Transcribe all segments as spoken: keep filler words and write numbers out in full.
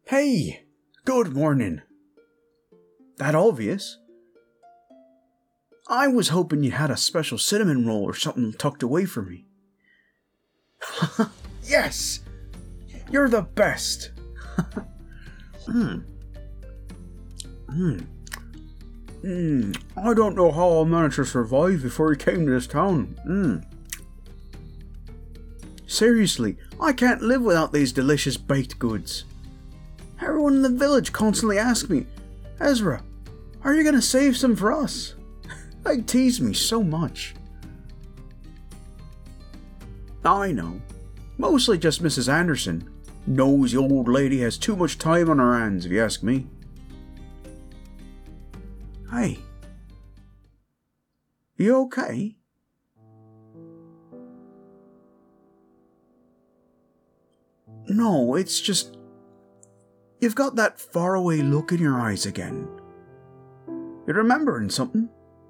Hey, good morning. That obvious? I was hoping you had a special cinnamon roll or something tucked away for me. Yes! You're the best! Hmm. Hmm. Hmm. I don't know how I managed to survive before you came to this town. Hmm. Seriously, I can't live without these delicious baked goods. Everyone in the village constantly asks me, Ezra, are you gonna save some for us? They tease me so much. I know. Mostly just Missus Anderson. Knows the old lady has too much time on her hands, if you ask me. Hey. You okay? No, it's just... You've got that faraway look in your eyes again. You're remembering something?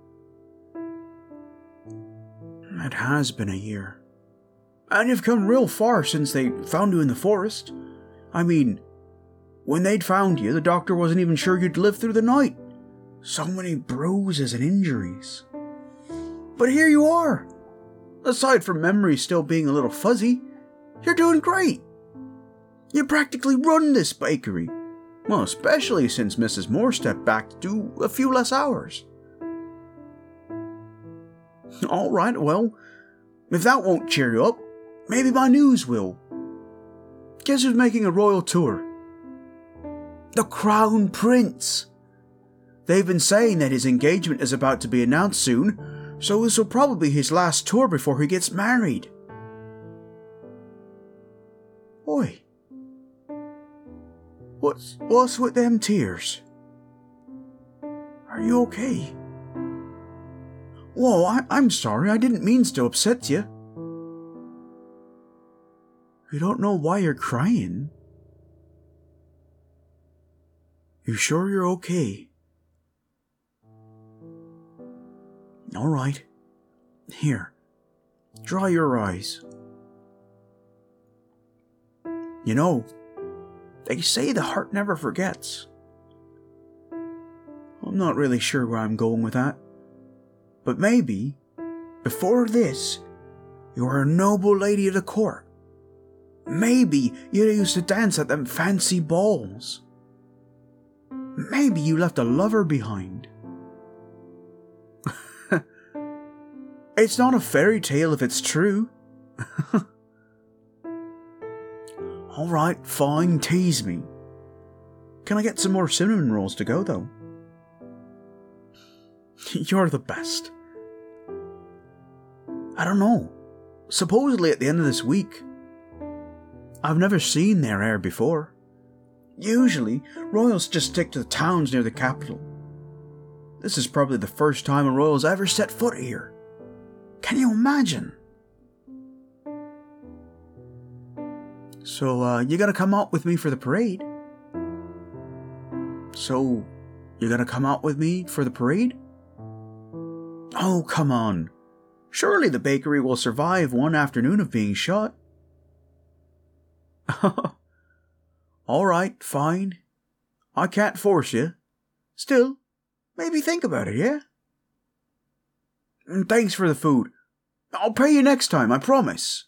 It has been a year. And you've come real far since they found you in the forest. I mean, when they'd found you, the doctor wasn't even sure you'd live through the night. So many bruises and injuries. But here you are. Aside from memories still being a little fuzzy, you're doing great. You practically run this bakery. Well, especially since Missus Moore stepped back to do a few less hours. Alright, well, if that won't cheer you up, maybe my news will. Guess who's making a royal tour? The Crown Prince. They've been saying that his engagement is about to be announced soon, so this will probably be his last tour before he gets married. Oi. What's, what's with them tears? Are you okay? Whoa, I, I'm sorry, I didn't mean to upset you. You don't know why you're crying. You sure you're okay? Alright. Here, dry your eyes. You know, they say the heart never forgets. I'm not really sure where I'm going with that. But maybe, before this, you were a noble lady of the court. Maybe you used to dance at them fancy balls. Maybe you left a lover behind. It's not a fairy tale if it's true. Alright, fine, tease me. Can I get some more cinnamon rolls to go, though? You're the best. I don't know. Supposedly at the end of this week. I've never seen their heir before. Usually, royals just stick to the towns near the capital. This is probably the first time a royal's ever set foot here. Can you imagine? So, uh, you gonna come out with me for the parade? So, you gonna come out with me for the parade? Oh, come on. Surely the bakery will survive one afternoon of being shut. Alright, fine. I can't force you. Still, maybe think about it, yeah? Thanks for the food. I'll pay you next time, I promise.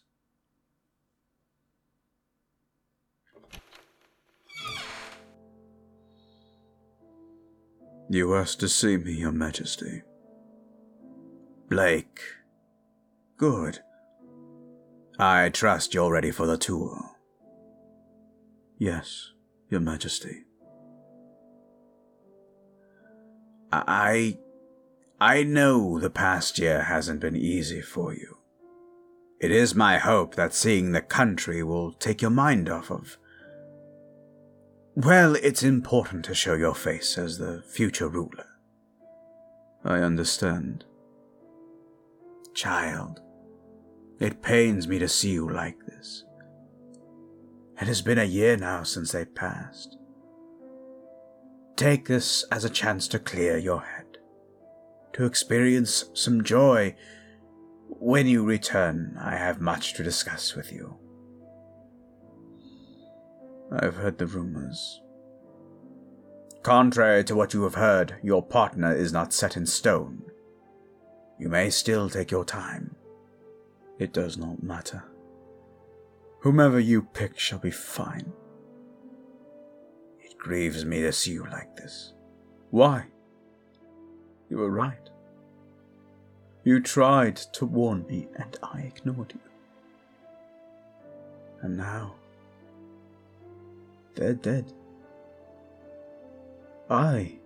You asked to see me, Your Majesty. Blake. Good. I trust you're ready for the tour. Yes, Your Majesty. I... I know the past year hasn't been easy for you. It is my hope that seeing the country will take your mind off of... Well, it's important to show your face as the future ruler. I understand. Child, it pains me to see you like this. It has been a year now since they passed. Take this as a chance to clear your head, to experience some joy. When you return, I have much to discuss with you. I've heard the rumors. Contrary to what you have heard, your partner is not set in stone. You may still take your time. It does not matter. Whomever you pick shall be fine. It grieves me to see you like this. Why? You were right. You tried to warn me, and I ignored you. And now, they're dead. I...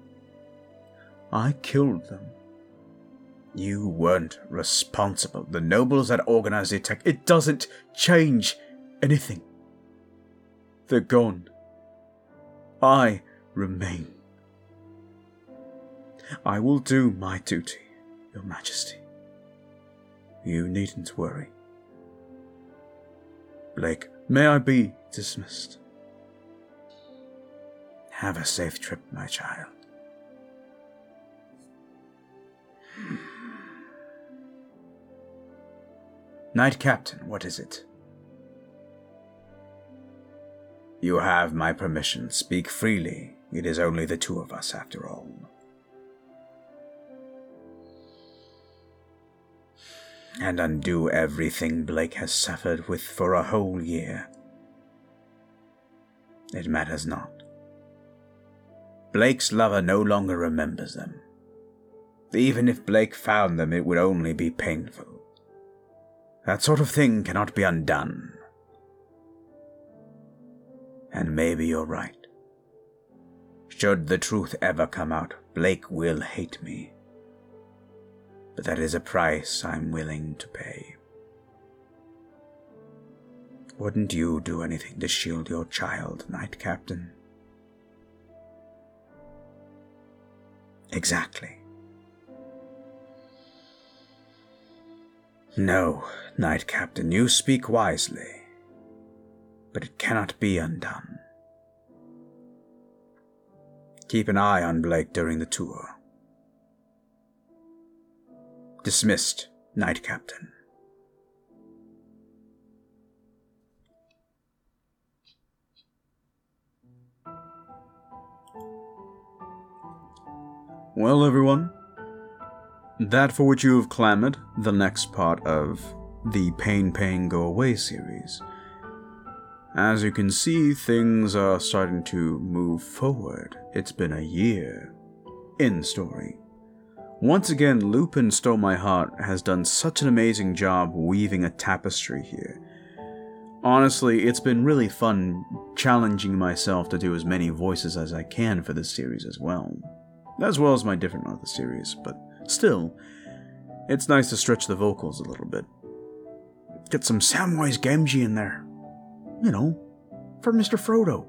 I killed them. You weren't responsible. The nobles that organized the attack, it doesn't change anything. They're gone. I remain. I will do my duty, Your Majesty. You needn't worry. Blake, may I be dismissed? Have a safe trip, my child. Knight Captain, what is it? You have my permission. Speak freely. It is only the two of us, after all. And undo everything Blake has suffered with for a whole year. It matters not. Blake's lover no longer remembers them. Even if Blake found them, it would only be painful. That sort of thing cannot be undone. And maybe you're right. Should the truth ever come out, Blake will hate me. But that is a price I'm willing to pay. Wouldn't you do anything to shield your child, Knight Captain? Exactly. No, Knight Captain, you speak wisely, but it cannot be undone. Keep an eye on Blake during the tour. Dismissed, Knight Captain. Well, everyone, that for which you have clamored, the next part of the Pain Pain Go Away series. As you can see, things are starting to move forward. It's been a year in the story. Once again, Lupin Stole My Heart has done such an amazing job weaving a tapestry here. Honestly, it's been really fun challenging myself to do as many voices as I can for this series as well. As well as my different other series, but still, it's nice to stretch the vocals a little bit. Get some Samwise Gamgee in there. You know, for Mister Frodo.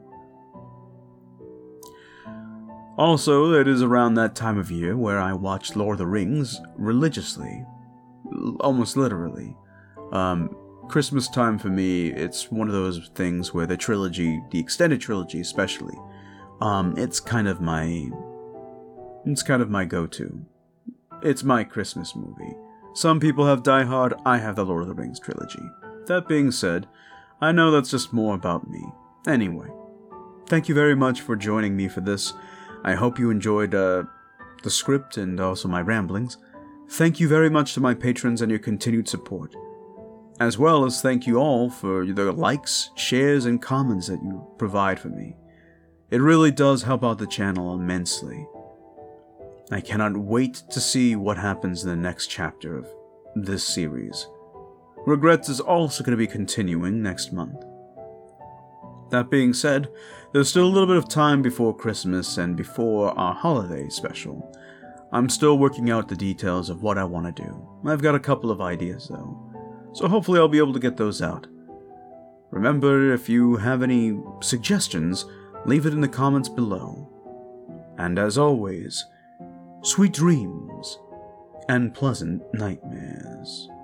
Also, it is around that time of year where I watch Lord of the Rings religiously. Almost literally. Um, Christmas time for me, it's one of those things where the trilogy, the extended trilogy especially, um, it's kind of my... It's kind of my go-to. It's my Christmas movie. Some people have Die Hard, I have the Lord of the Rings trilogy. That being said, I know that's just more about me. Anyway, thank you very much for joining me for this. I hope you enjoyed uh, the script and also my ramblings. Thank you very much to my patrons and your continued support. As well as thank you all for the likes, shares, and comments that you provide for me. It really does help out the channel immensely. I cannot wait to see what happens in the next chapter of this series. Regrets is also going to be continuing next month. That being said, there's still a little bit of time before Christmas and before our holiday special. I'm still working out the details of what I want to do. I've got a couple of ideas though, so hopefully I'll be able to get those out. Remember, if you have any suggestions, leave it in the comments below. And as always, sweet dreams and pleasant nightmares.